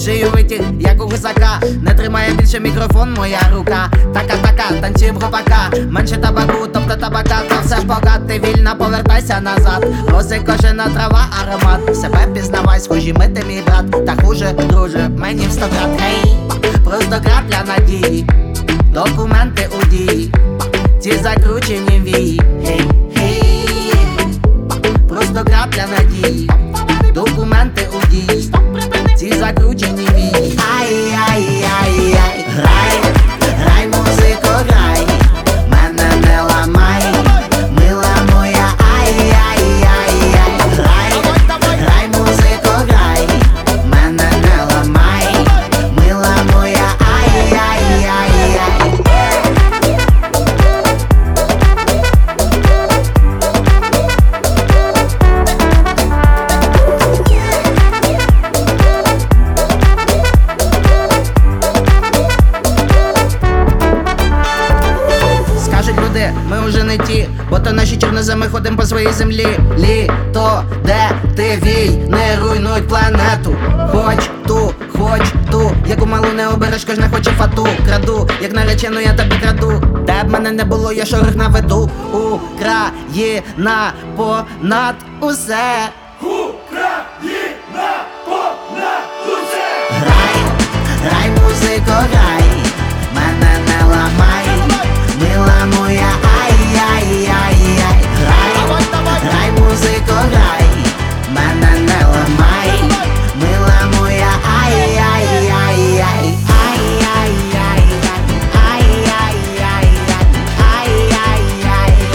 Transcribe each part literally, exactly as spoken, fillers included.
шию витяг, як у гусака. Не тримає більше мікрофон моя рука. Така-така, танцює в гопака. Менше табаку, тобто табака, та все пока ти вільна, повертайся назад. Роси кожена трава, аромат. Себе пізнавай, схожі ми ти мій брат. Та хуже, друже, мені в сто крат. Гей, просто крапля надії. Документи у дії, ці закручені вії. Гей, гей, просто крапля надії. Документи у дії, ці закручені вії. Ай-яй-яй-яй. Грай, грай, музико, грай, мене не ламай, мила моя. Ай-яй-яй-яй. Грай, грай, музико, грай, мене не ламай, мила моя. Ай-яй-яй-яй. Ми вже не ті, бо то наші чорноземи ходим по своїй землі. Літо, де ти вій, не руйнуй планету. Хоч ту, хоч ту, яку малу не обереш, кожна хоче фату. Краду, як наречену я тебе краду. Де б мене не було, я шорох наведу. Україна понад усе. Україна понад усе. Грай, грай, музико, грай, мене не ламай, мила моя. Ай-яй-яй-яй. Грай, грай, музико, грай, мене не ламай, мила моя. Ай-яй-яй-яй. Ай-яй-яй-яй. Ай-яй-яй-яй. Ай-яй-яй-яй.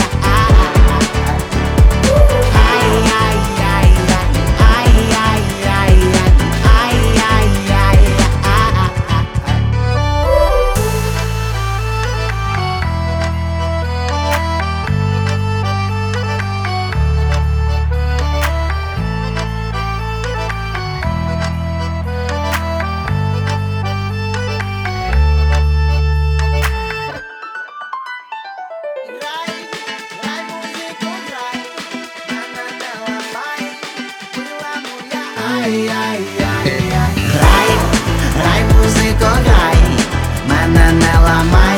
Ай-яй-яй-яй. Ай-яй-яй-яй. Ай-яй-яй-яй. Грай, грай, музико, грай, мене не ламай, мила моя. Ай-яй-яй-яй. Грай, грай, музико, грай, мене не ламай.